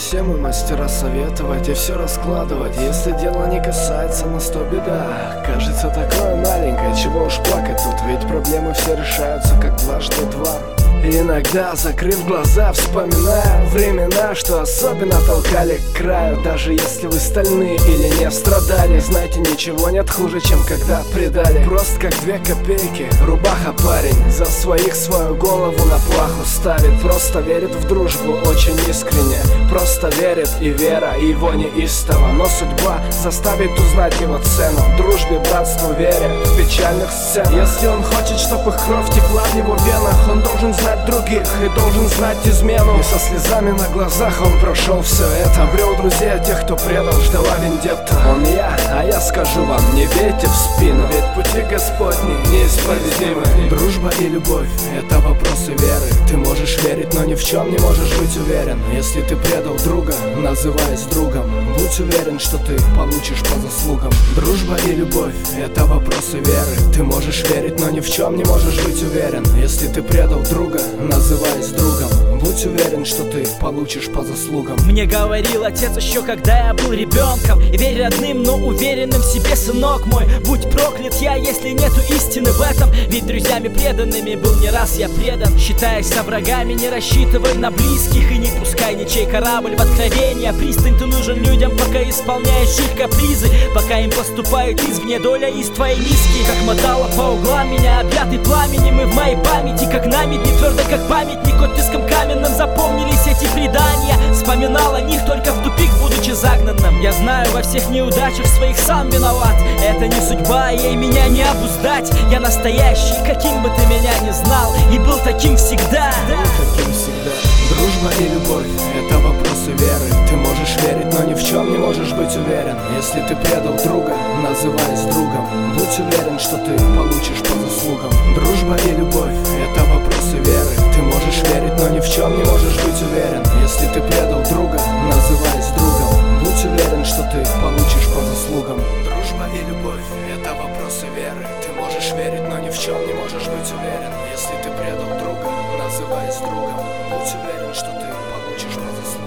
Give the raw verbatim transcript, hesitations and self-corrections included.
Все мы мастера советовать и все раскладывать. Если дело не касается нас, то беда. Кажется такое маленькое, чего уж плакать тут. Ведь проблемы все решаются как дважды два. Иногда, закрыв глаза, вспоминаю времена, что особенно толкали к краю. Даже если вы стальные или не страдали, знайте, ничего нет хуже, чем когда предали. Просто как две копейки, рубаха парень за своих свою голову на плаху ставит. Просто верит в дружбу очень искренне, просто верит, и вера его неистово. Но судьба заставит узнать его цену, дружбе, братству, вере в печальных сценах. Если он хочет, чтоб их кровь текла в его венах, он должен знать других и должен знать измену. И со слезами на глазах он прошел все это. Обрел друзей, тех, кто предал, ждала вендетта. Он я, а я скажу вам, не бейте в спину, ведь пути Господни неисповедимы. Дружба и любовь — это вопросы веры. Ты можешь верить, но ни в чем не можешь быть уверен. Если ты предал друга, называясь другом, будь уверен, что ты получишь по заслугам. Дружба и любовь — это вопросы веры. Ты можешь верить, но ни в чем не можешь быть уверен. Если ты предал друга, называясь другом, будь уверен, что ты получишь по заслугам. Мне говорил отец еще когда я был ребенком: и верь родным, но уверенным в себе, сынок мой. Будь проклят я, если нету истины в этом. Ведь друзьями преданными был не раз я предан. Считаясь со врагами, не рассчитывай на близких, и не пускай ничей корабль в откровение. Пристань, ты нужен людям, пока исполняешь их капризы, пока им поступает извне доля из твоей миски. Как мотало по углам меня, объятый пламенем, и в моей памяти, как намедни, твердо как памятник, оттиском каменным запомнились эти предания. Вспоминал о них только в тупик, будучи загнанным. Я знаю, во всех неудачах своих сам виноват. Это не судьба, ей меня не обуздать. Я настоящий, каким бы ты меня ни знал, и был таким всегда. Таким всегда. Дружба и любовь — это вопросы веры. Ты можешь верить, но ни в чем не можешь быть уверен. Если ты предал друга, называясь другом, будь уверен, что ты получишь по заслугам. Дружба и любовь — это вопросы веры. Ты можешь верить, но ни в чем не можешь быть уверен. Если ты предал друга, называясь другом, будь уверен, что ты получишь по заслугам. Дружба и любовь — это вопросы веры. Ты можешь верить, но ни в чем не можешь быть уверен. Если ты предал друга, называясь другом, будь уверен, что ты получишь по заслугам.